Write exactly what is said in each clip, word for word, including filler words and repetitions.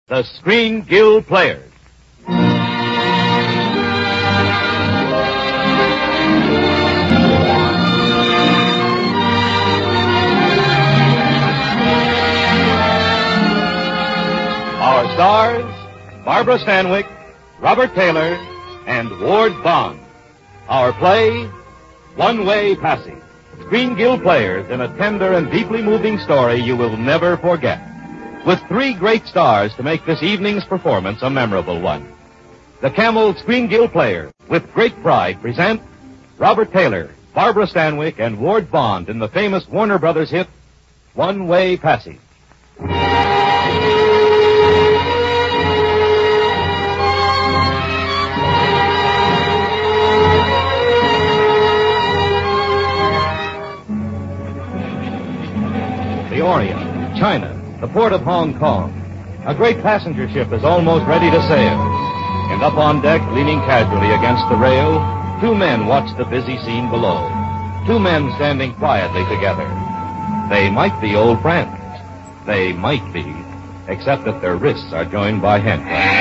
The Screen Guild Players. Our stars, Barbara Stanwyck, Robert Taylor, and Ward Bond. Our play, One Way Passage. Screen Guild Players in a tender and deeply moving story you will never forget. With three great stars to make this evening's performance a memorable one. The Camel Screen Guild Players, with great pride, present Robert Taylor, Barbara Stanwyck, and Ward Bond in the famous Warner Brothers hit, One Way Passage. The Orient, China, the port of Hong Kong. A great passenger ship is almost ready to sail. And up on deck, leaning casually against the rail, two men watch the busy scene below. Two men standing quietly together. They might be old friends. They might be, except that their wrists are joined by handcuffs.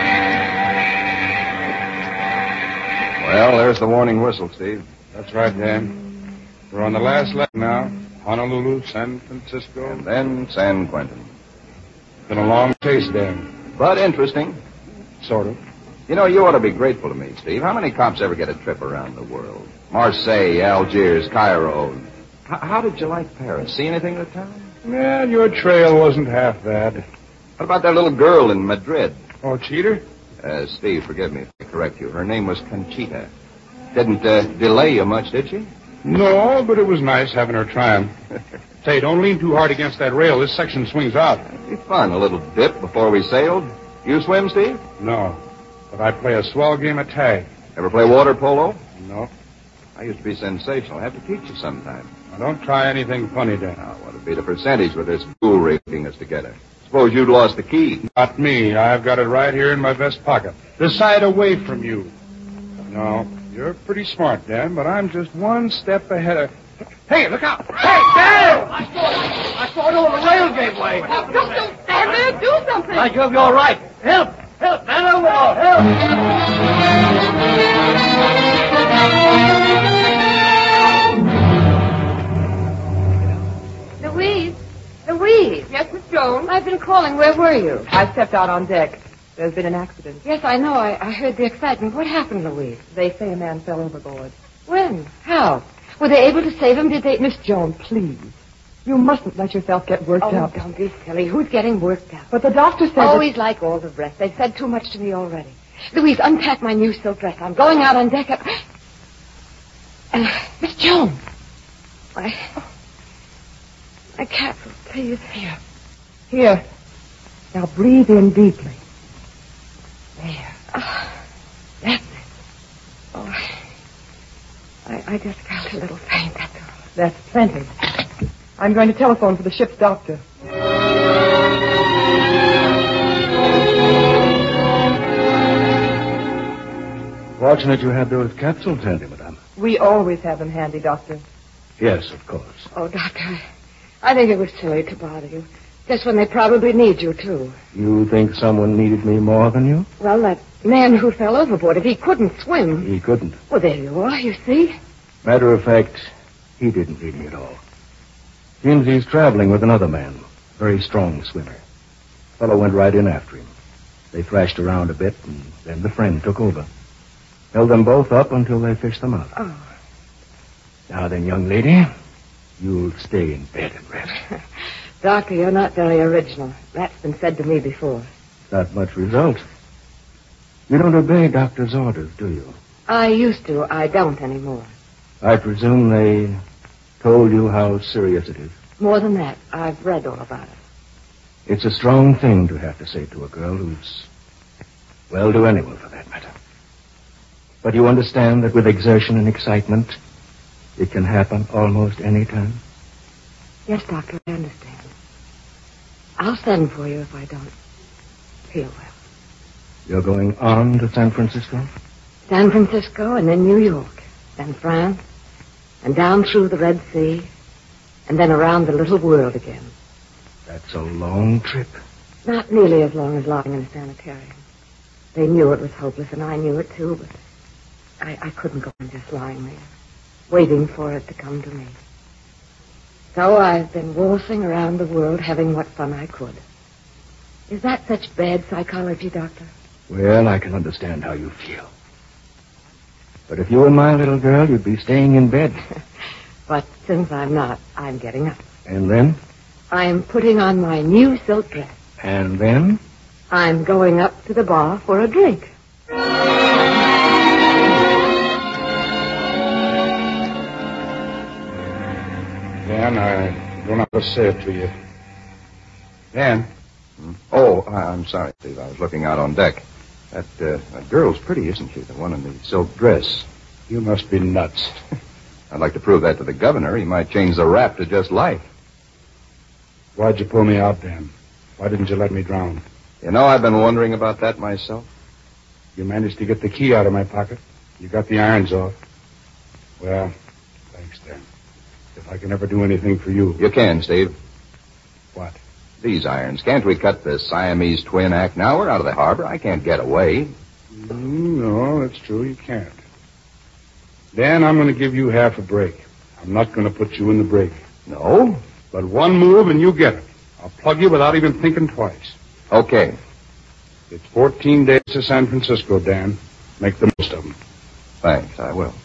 Well, there's the warning whistle, Steve. That's right, Dan. We're on the last leg now. Honolulu, San Francisco. And then San Quentin. Been a long chase, Dan. But interesting. Sort of. You know, you ought to be grateful to me, Steve. How many cops ever get a trip around the world? Marseille, Algiers, Cairo. H- how did you like Paris? See anything of the town? Yeah, your trail wasn't half bad. What about that little girl in Madrid? Oh, cheater? Uh, Steve, forgive me if I correct you. Her name was Conchita. Didn't uh, delay you much, did she? No, but it was nice having her trying. Say, don't lean too hard against that rail. This section swings out. It'd be fun, a little dip before we sailed. You swim, Steve? No, but I play a swell game of tag. Ever play water polo? No. I used to be sensational. I have to teach you sometime. Now, don't try anything funny, Dan. Now, what would be the percentage with this jewelry keeping us together? Suppose you'd lost the key. Not me. I've got it right here in my vest pocket. The side away from you. No, you're pretty smart, Dan, but I'm just one step ahead of... Hey, look out! Hey, Dan! I saw it. I saw it over the rail gateway. Just don't stand there. Do something. I hope you're all right. Help! Help! Man overboard! Help! Louise. Louise. Yes, Miss Jones? I've been calling. Where were you? I stepped out on deck. There's been an accident. Yes, I know. I, I heard the excitement. What happened, Louise? They say a man fell overboard. When? How? Were they able to save him? Did they... Miss Jones, please. You mustn't let yourself get worked oh, up. don't be silly. Who's getting worked up? But the doctor said... Always that... like all the rest. They've said too much to me already. Louise, unpack my new silk dress. I'm going out on deck. Up... Uh, Miss Jones. I... My capsule, please. Here. Here. Now breathe in deeply. There. Oh, that's it. Oh, I, I just got a little faint, that's all. That's plenty. I'm going to telephone for the ship's doctor. Fortunate you had those capsules handy, madame. We always have them handy, Doctor. Yes, of course. Oh, Doctor, I think it was silly to bother you. Just when they probably need you, too. You think someone needed me more than you? Well, that man who fell overboard, if he couldn't swim... He couldn't. Well, there you are, you see. Matter of fact, he didn't need me at all. Seems he's traveling with another man, very strong swimmer. Fellow went right in after him. They thrashed around a bit, and then the friend took over. Held them both up until they fished them out. Oh. Now then, young lady, you'll stay in bed and rest. Doctor, you're not very original. That's been said to me before. Not much result. You don't obey doctor's orders, do you? I used to. I don't anymore. I presume they told you how serious it is. More than that, I've read all about it. It's a strong thing to have to say to a girl who's... well, to anyone for that matter. But you understand that with exertion and excitement, it can happen almost any time? Yes, Doctor, I understand. I'll send for you if I don't feel well. You're going on to San Francisco? San Francisco, and then New York, then France, and down through the Red Sea, and then around the little world again. That's a long trip. Not nearly as long as lying in a sanitarium. They knew it was hopeless, and I knew it, too, but I, I couldn't go on just lying there, waiting for it to come to me. So I've been waltzing around the world, having what fun I could. Is that such bad psychology, Doctor? Well, I can understand how you feel. But if you were my little girl, you'd be staying in bed. But since I'm not, I'm getting up. And then? I'm putting on my new silk dress. And then? I'm going up to the bar for a drink. Dan, I don't know how to say it to you. Dan? Hmm? Oh, I- I'm sorry, Steve. I was looking out on deck. That, uh, that girl's pretty, isn't she? The one in the silk dress. You must be nuts. I'd like to prove that to the governor. He might change the rap to just life. Why'd you pull me out, Dan? Why didn't you let me drown? You know, I've been wondering about that myself. You managed to get the key out of my pocket. You got the irons off. Well, thanks, Dan. If I can ever do anything for you. You can, Steve. What? These irons. Can't we cut the Siamese twin act now? We're out of the harbor. I can't get away. Mm, no, that's true. You can't. Dan, I'm going to give you half a break. I'm not going to put you in the brig. No? But one move and you get it. I'll plug you without even thinking twice. Okay. It's fourteen days to San Francisco, Dan. Make the most of them. Thanks, I will.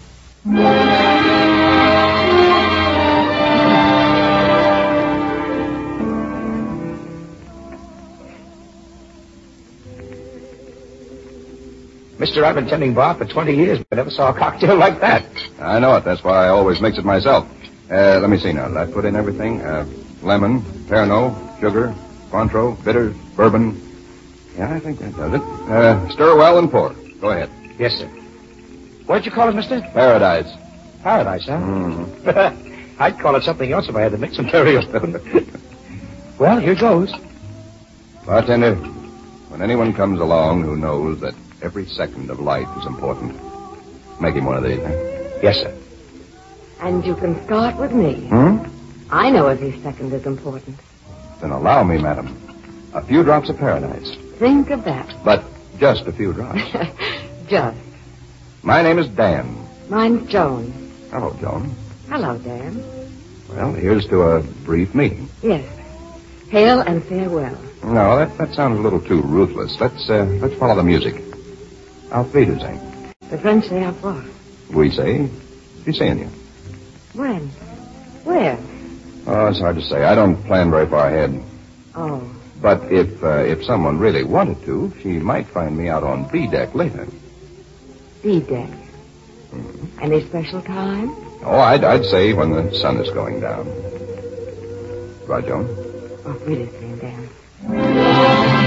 Mister, I've been tending bar for twenty years, but I never saw a cocktail like that. I know it. That's why I always mix it myself. Uh, let me see now. Did I put in everything? Uh, lemon, Pernod, sugar, Cointreau, bitters, bourbon. Yeah, I think that does it. Uh, stir well and pour. Go ahead. Yes, sir. What'd you call it, mister? Paradise. Paradise, huh? Mm-hmm. I'd call it something else if I had the mixing material. Well, here goes. Bartender, when anyone comes along who knows that every second of life is important, make him one of these, huh? Yes, sir. And you can start with me. Hmm? I know every second is important. Then allow me, madam, a few drops of paradise. Think of that. But just a few drops. Just. My name is Dan. Mine's Joan. Hello, Joan. Hello, Dan. Well, here's to a brief meeting. Yes. Hail and farewell. No, that, that sounds a little too ruthless. Let's uh, let's follow the music. Auf Wiedersehen. The French say au revoir. We say, be seeing you. When? Where? Oh, it's hard to say. I don't plan very far ahead. Oh. But if uh, if someone really wanted to, she might find me out on B deck later. B deck. Mm-hmm. Any special time? Oh, I'd I'd say when the sun is going down. Right, Joan? Auf Wiedersehen, Dan.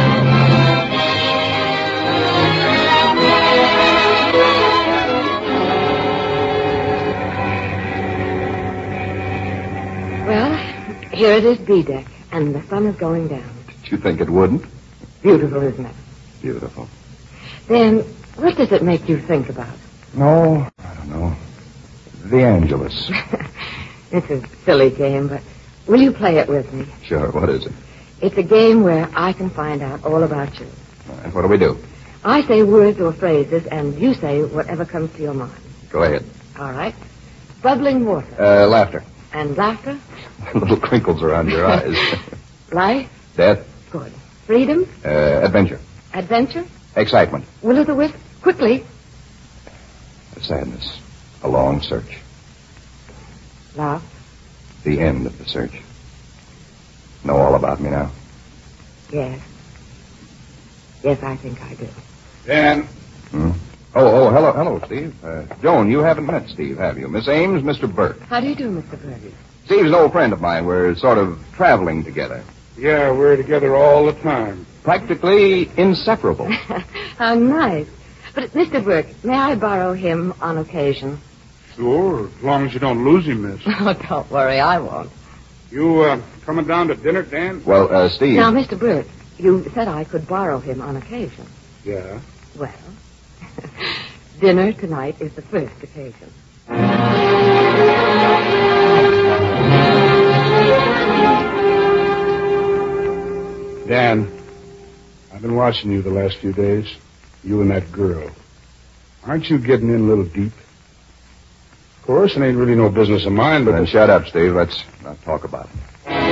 Well, here it is, B deck, and the sun is going down. Did you think it wouldn't? Beautiful, isn't it? Beautiful. Then, what does it make you think about? No, I don't know. The Angelus. It's a silly game, but will you play it with me? Sure, what is it? It's a game where I can find out all about you. All right, what do we do? I say words or phrases, and you say whatever comes to your mind. Go ahead. All right? Bubbling water. Uh, laughter. And laughter? Little crinkles around your eyes. Life? Death. Good. Freedom? Uh, adventure. Adventure? Excitement. Will-o'-the-wisp? Quickly. Sadness. A long search. Love? The end of the search. Know all about me now? Yes. Yes, I think I do. Dan. Hmm? Oh, oh, hello, hello, Steve. Uh, Joan, you haven't met Steve, have you? Miss Ames, Mister Burt. How do you do, Mister Burgess? Steve's an old friend of mine. We're sort of traveling together. Yeah, we're together all the time. Practically inseparable. How nice. But, Mister Burke, may I borrow him on occasion? Sure, as long as you don't lose him, miss. Oh, don't worry, I won't. You, uh, coming down to dinner, Dan? Well, uh, Steve... Now, Mister Burke, you said I could borrow him on occasion. Yeah. Well, dinner tonight is the first occasion. Dan, I've been watching you the last few days. You and that girl. Aren't you getting in a little deep? Of course, it ain't really no business of mine, but... Then shut up, Steve. Let's not talk about it.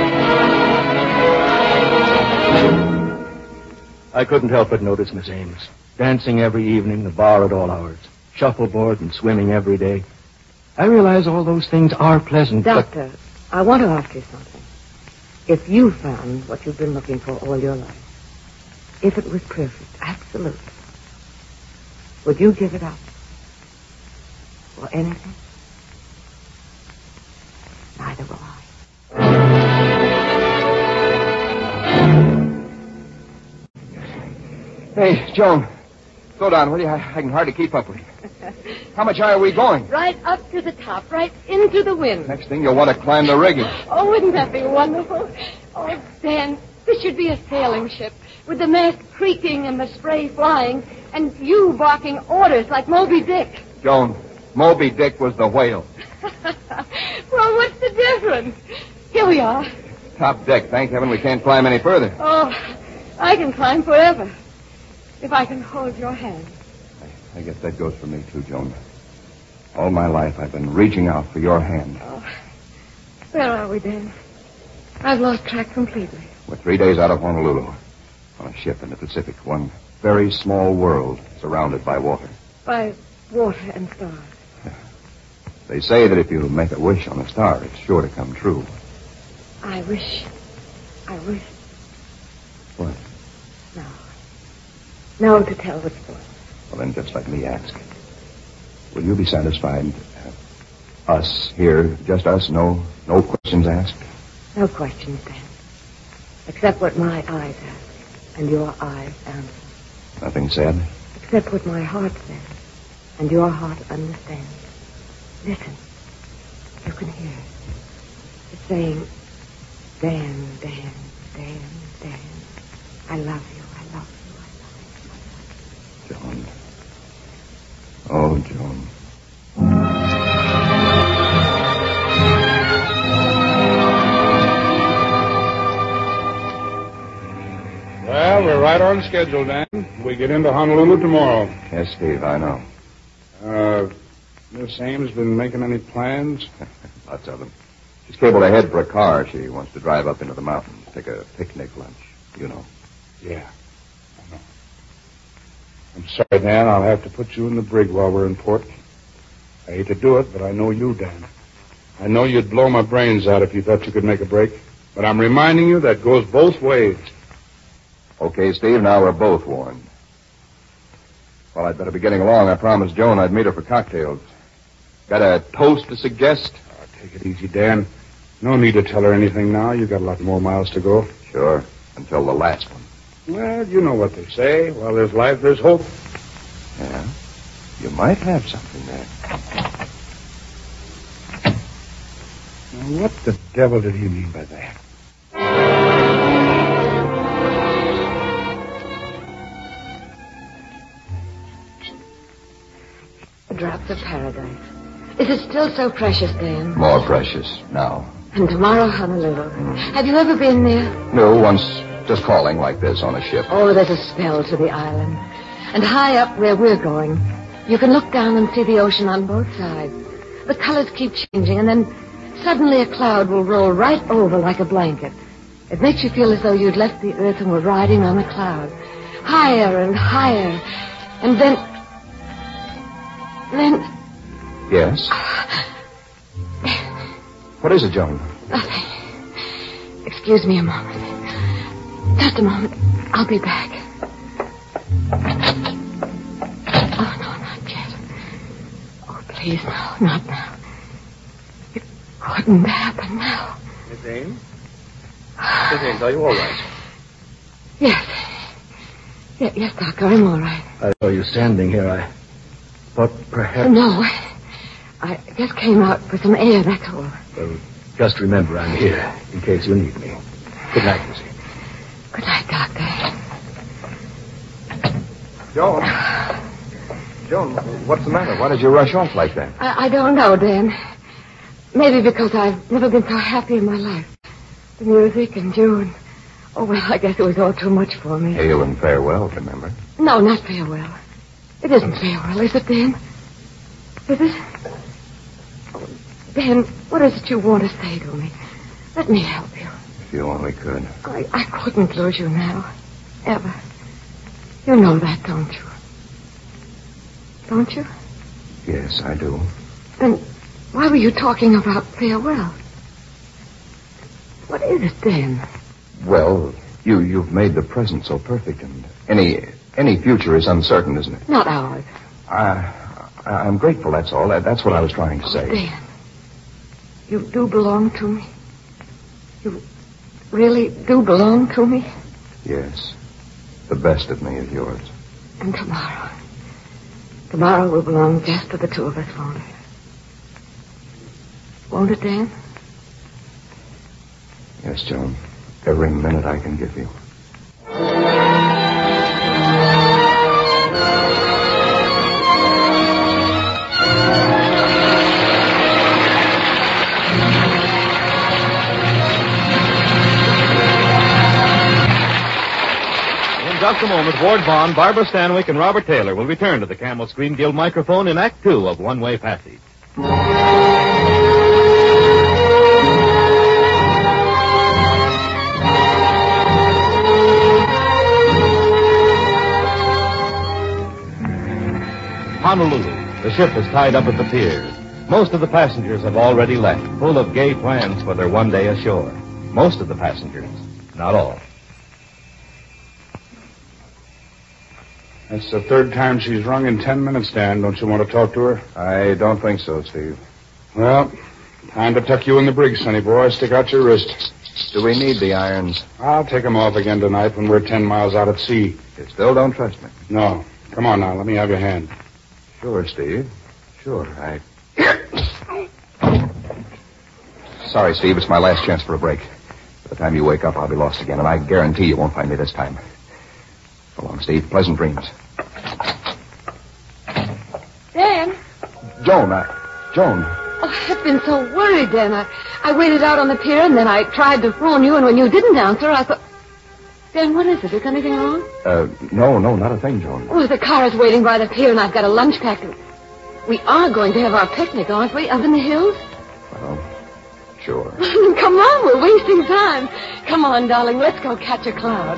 I couldn't help but notice Miss Ames. Dancing every evening, the bar at all hours. Shuffleboard and swimming every day. I realize all those things are pleasant, Doctor, but... I want to ask you something. If you found what you've been looking for all your life, if it was perfect, absolute, would you give it up? For anything? Neither will I. Hey, Joan. Slow down, will you? I, I can hardly keep up with you. How much higher are we going? Right up to the top, right into the wind. Next thing, you'll want to climb the rigging. Oh, wouldn't that be wonderful? Oh, Dan, this should be a sailing ship with the mast creaking and the spray flying and you barking orders like Moby Dick. Joan, Moby Dick was the whale. Well, what's the difference? Here we are. Top deck. Thank heaven we can't climb any further. Oh, I can climb forever if I can hold your hand. I, I guess that goes for me, too, Joan. All my life I've been reaching out for your hand. Oh, where are we, Dan? I've lost track completely. We're three days out of Honolulu on a ship in the Pacific. One very small world surrounded by water. By water and stars. They say that if you make a wish on a star, it's sure to come true. I wish. I wish. What? No. No to tell what's for. Well, then just let me ask. Will you be satisfied? Uh, us here, just us, no no questions asked? No questions, Dan. Except what my eyes ask and your eyes answer. Nothing said? Except what my heart says and your heart understands. Listen. You can hear it. It's saying, Dan, Dan, Dan, Dan. I love you, I love you, I love you. Joan. Oh, Joan. Well, we're right on schedule, Dan. We get into Honolulu tomorrow. Yes, Steve, I know. Uh, Miss Ames been making any plans? Lots of them. She's cabled ahead for a car. She wants to drive up into the mountains, take a picnic lunch, you know. Yeah, I know. I'm sorry, Dan. I'll have to put you in the brig while we're in port. I hate to do it, but I know you, Dan. I know you'd blow my brains out if you thought you could make a break. But I'm reminding you that goes both ways. Okay, Steve, now we're both warned. Well, I'd better be getting along. I promised Joan I'd meet her for cocktails. Got a toast to suggest? Oh, take it easy, Dan. No need to tell her anything now. You've got a lot more miles to go. Sure, until the last one. Well, you know what they say. While there's life, there's hope. Yeah, you might have something there. Now, what the devil did he mean by that? Drops of paradise. Is it still so precious, Dan? More precious now. And tomorrow, Honolulu. Have you ever been there? No, once just calling like this on a ship. Oh, there's a spell to the island. And high up where we're going, you can look down and see the ocean on both sides. The colors keep changing, and then suddenly a cloud will roll right over like a blanket. It makes you feel as though you'd left the earth and were riding on a cloud. Higher and higher. And then... Then... Yes? What is it, Joan? Nothing. Excuse me a moment. Just a moment. I'll be back. Oh, no, not yet. Oh, please, no, not now. It couldn't happen now. Miss Ames? Miss Ames, are you all right? Yes. Yes, yes, Doctor, I'm all right. I saw you standing here. I thought perhaps... No, I just came out for some air, that's all. Well, just remember I'm here in case you need me. Good night, Missy. Good night, Doctor. Joan. Joan, what's the matter? Why did you rush off like that? I, I don't know, Dan. Maybe because I've never been so happy in my life. The music and you and Oh, well, I guess it was all too much for me. Hail and farewell, remember? No, not farewell. It isn't farewell, is it, Dan? Is it? Oh, Dan, what is it you want to say to me? Let me help you. If you only could. I, I couldn't lose you now. Ever. You know that, don't you? Don't you? Yes, I do. Then why were you talking about farewell? What is it, Dan? Well, you, you've made the present so perfect, and any any future is uncertain, isn't it? Not ours. I, I, I'm grateful, that's all. That, that's what I was trying to say. Oh, Dan, you do belong to me? You really do belong to me? Yes. The best of me is yours. And tomorrow. Tomorrow will belong just to the two of us, won't it? Won't it, Dan? Yes, Joan. Every minute I can give you. In just a moment, Ward Bond, Barbara Stanwyck, and Robert Taylor will return to the Camel Screen Guild microphone in Act Two of One Way Passage. Honolulu. The ship is tied up at the pier. Most of the passengers have already left, full of gay plans for their one day ashore. Most of the passengers, not all. That's the third time she's rung in ten minutes, Dan. Don't you want to talk to her? I don't think so, Steve. Well, time to tuck you in the brig, sonny boy. Stick out your wrist. Do we need the irons? I'll take them off again tonight when we're ten miles out at sea. You still don't trust me? No. Come on now. Let me have your hand. Sure, Steve. Sure, I... Sorry, Steve. It's my last chance for a break. By the time you wake up, I'll be lost again, and I guarantee you won't find me this time. So long, Steve. Pleasant dreams. Dan? Joan, I... Joan. Oh, I've been so worried, Dan. I, I waited out on the pier, and then I tried to phone you, and when you didn't answer, I thought... Dan, what is it? Is anything wrong? Uh, no, no, not a thing, Joan. Oh, the car is waiting by the pier, and I've got a lunch packed. We are going to have our picnic, aren't we, up in the hills? Well, sure. Come on, we're wasting time. Come on, darling, let's go catch a cloud.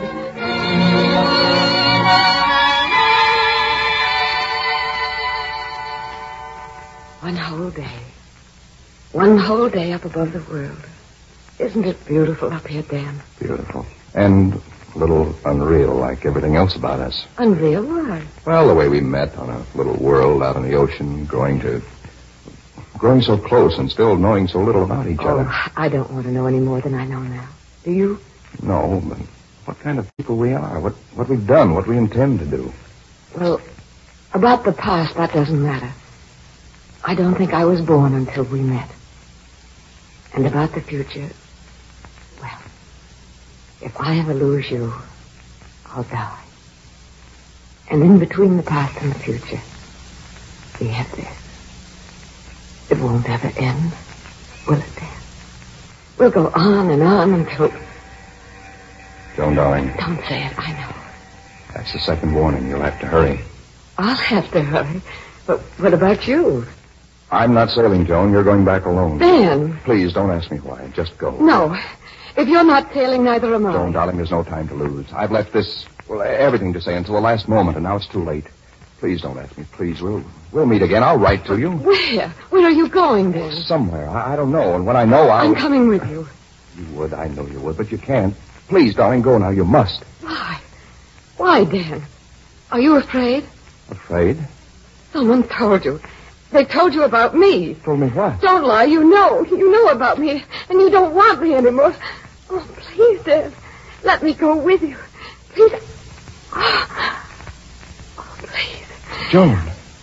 One whole day. One whole day up above the world. Isn't it beautiful up here, Dan? Beautiful. And a little unreal, like everything else about us. Unreal? Why? Well, the way we met on a little world out in the ocean, growing to... growing so close and still knowing so little about each Oh, other. I don't want to know any more than I know now. Do you? No, but what kind of people we are, what, what we've done, what we intend to do. Well, about the past, that doesn't matter. I don't think I was born until we met. And about the future, well, if I ever lose you, I'll die. And in between the past and the future, we have this. It won't ever end, will it, Dan? We'll go on and on until... Joan, darling. Don't say it, I know. That's the second warning. You'll have to hurry. I'll have to hurry. But what about you? I'm not sailing, Joan. You're going back alone. Dan. Please, don't ask me why. Just go. No. If you're not sailing, neither am I. Joan, darling, there's no time to lose. I've left this, well, everything to say until the last moment, and now it's too late. Please don't ask me. Please, we'll we'll meet again. I'll write to you. Where? Where are you going, Dan? Somewhere. I, I don't know. And when I know, I'll... I'm coming with you. You would. I know you would, but you can't. Please, darling, go now. You must. Why? Why, Dan? Are you afraid? Afraid? Someone told you. They told you about me. Told me what? Don't lie. You know. You know about me. And you don't want me anymore. Oh, please, Dan. Let me go with you. Please. Oh, oh please. Joan.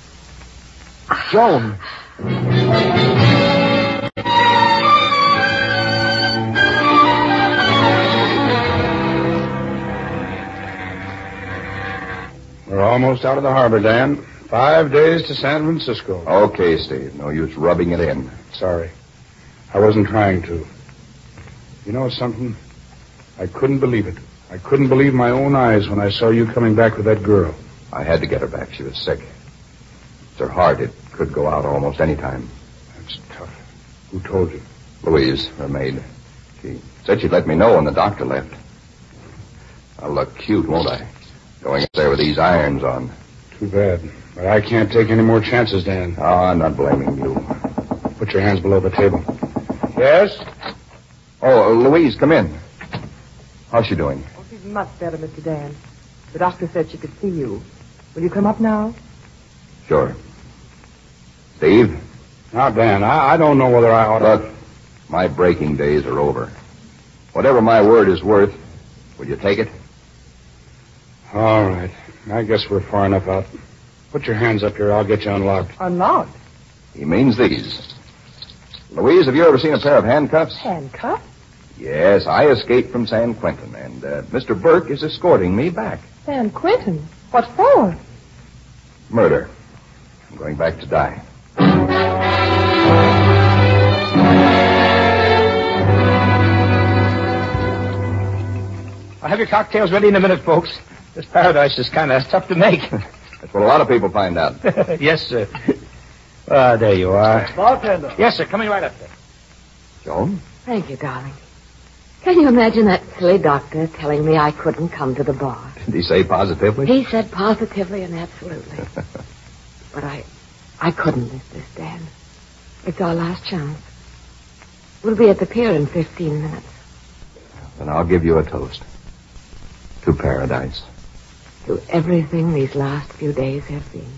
Joan. We're almost out of the harbor, Dan. Five days to San Francisco. Okay, Steve. No use rubbing it in. Sorry. I wasn't trying to. You know something? I couldn't believe it. I couldn't believe my own eyes when I saw you coming back with that girl. I had to get her back. She was sick. It's her heart. It could go out almost any time. That's tough. Who told you? Louise, her maid. She said she'd let me know when the doctor left. I'll look cute, won't I? Going up there with these irons on. Too bad. But I can't take any more chances, Dan. Oh, I'm not blaming you. Put your hands below the table. Yes? Oh, uh, Louise, come in. How's she doing? Oh, she's much better, Mister Dan. The doctor said she could see you. Will you come up now? Sure. Steve? Now, Dan, I, I don't know whether I ought to... Look, my breaking days are over. Whatever my word is worth, will you take it? All right. I guess we're far enough out. Put your hands up here. I'll get you unlocked. Unlocked? He means these. Louise, have you ever seen a pair of handcuffs? Handcuffed? Yes, I escaped from San Quentin, and uh, Mister Burke is escorting me back. San Quentin? What for? Murder. I'm going back to die. I'll have your cocktails ready in a minute, folks. This paradise is kind of tough to make. That's what a lot of people find out. Yes, sir. Ah, there you are. Bartender. Yes, sir. Coming right up there. Joan? Thank you, darling. Can you imagine that silly doctor telling me I couldn't come to the bar? Did he say positively? He said positively and absolutely. But I, I couldn't miss this, Dan. It's our last chance. We'll be at the pier in fifteen minutes. Then I'll give you a toast. To paradise. To everything these last few days have been.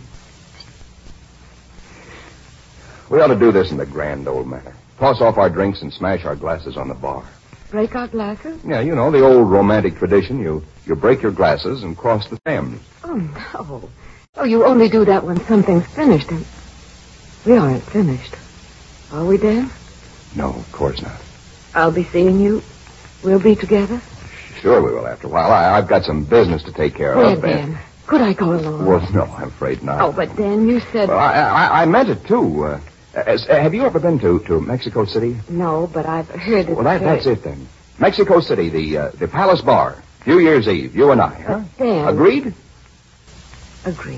We ought to do this in the grand old manner. Toss off our drinks and smash our glasses on the bar. Break our glasses? Yeah, you know, the old romantic tradition. You you break your glasses and cross the Thames. Oh, no. Oh, you only do that when something's finished, and we aren't finished. Are we, Dan? No, of course not. I'll be seeing you. We'll be together. Sure we will after a while. I, I've got some business to take care Where, of. Dan? Could I go along? Well, no, I'm afraid not. Oh, but Dan, you said... Well, I, I, I meant it, too. Uh, as, uh, have you ever been to, to Mexico City? No, but I've heard it. Well, that, that's it, then. Mexico City, the uh, the Palace Bar. New Year's Eve, you and I, huh? Dan. Agreed? Agreed.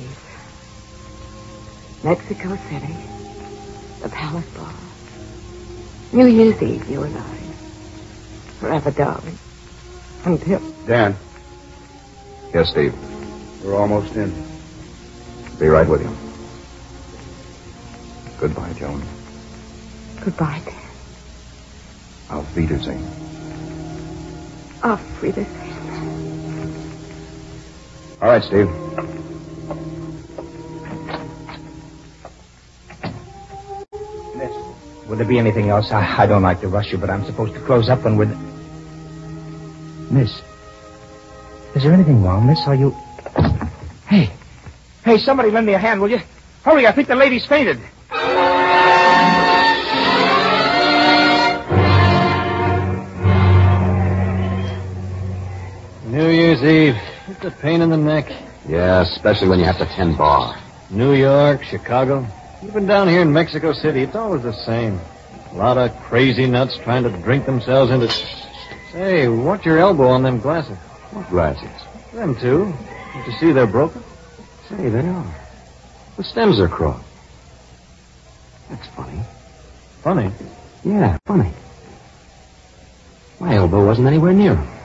Mexico City, the Palace Bar. New Year's Eve, you and I. Forever, darling. Until... Dan, Yes, Steve. we're almost in. Be right with you. Goodbye, Joan. Goodbye, Dan. Auf Wiedersehen. Auf Wiedersehen. All right, Steve. Miss, would there be anything else? I, I don't like to rush you, but I'm supposed to close up when we're... Miss, is there anything wrong, miss? Are you... Hey, hey, somebody lend me a hand, will you? Hurry, I think the lady's fainted. New Year's Eve. It's a pain in the neck. Yeah, especially when you have to tend bar. New York, Chicago. Even down here in Mexico City, it's always the same. A lot of crazy nuts trying to drink themselves into... Hey, watch your elbow on them glasses. What glasses? Them two. Don't you see they're broken? Say, they are. The stems are crossed. That's funny. Funny. Yeah, funny. My elbow wasn't anywhere near him.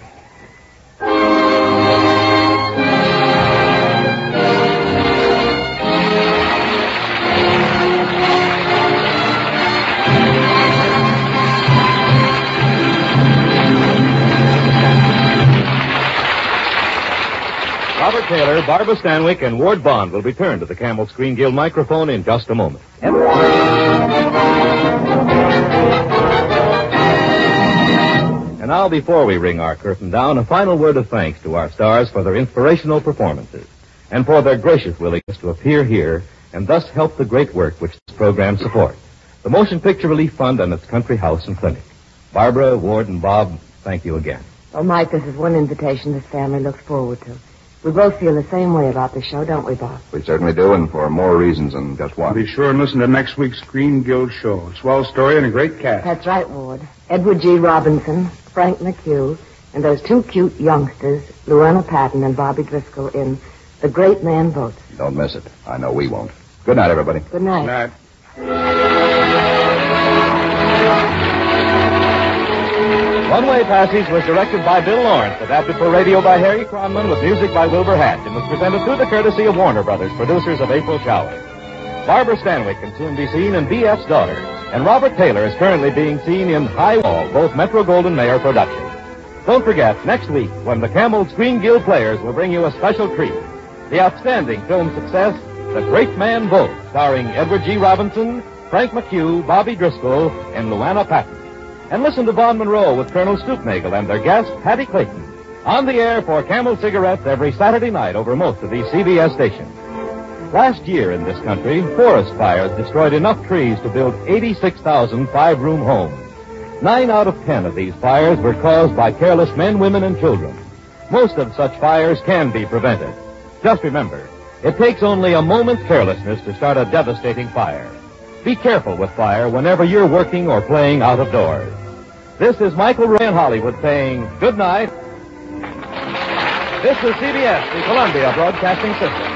Robert Taylor, Barbara Stanwyck, and Ward Bond will return to the Camel Screen Guild microphone in just a moment. And now, before we ring our curtain down, a final word of thanks to our stars for their inspirational performances and for their gracious willingness to appear here and thus help the great work which this program supports. The Motion Picture Relief Fund and its country house and clinic. Barbara, Ward, and Bob, thank you again. Oh, Mike, this is one invitation this family looks forward to. We both feel the same way about the show, don't we, Bob? We certainly do, and for more reasons than just one. Be sure and listen to next week's Screen Guild show. Swell story and a great cast. That's right, Ward. Edward G. Robinson, Frank McHugh, And those two cute youngsters, Luana Patton and Bobby Driscoll, in The Great Man Votes. Don't miss it. I know we won't. Good night, everybody. Good night. Night. One-Way Passage was directed by Bill Lawrence, adapted for radio by Harry Cronman, with music by Wilbur Hatch, and was presented through the courtesy of Warner Brothers, producers of April Showers. Barbara Stanwyck can soon be seen in B F's Daughter, and Robert Taylor is currently being seen in High Wall, both Metro-Goldwyn-Mayer productions. Don't forget, next week, when the Camel Screen Guild Players will bring you a special treat, the outstanding film success, The Great Man Votes, starring Edward G. Robinson, Frank McHugh, Bobby Driscoll, and Luana Patton. And listen to Vaughn Monroe with Colonel Stoopnagle and their guest, Hattie Clayton, on the air for Camel Cigarettes every Saturday night over most of these C B S stations. Last year in this country, forest fires destroyed enough trees to build eighty-six thousand five-room homes. Nine out of ten of these fires were caused by careless men, women, and children. Most of such fires can be prevented. Just remember, it takes only a moment's carelessness to start a devastating fire. Be careful with fire whenever you're working or playing out of doors. This is Michael Ray in Hollywood saying good night. This is C B S, the Columbia Broadcasting System.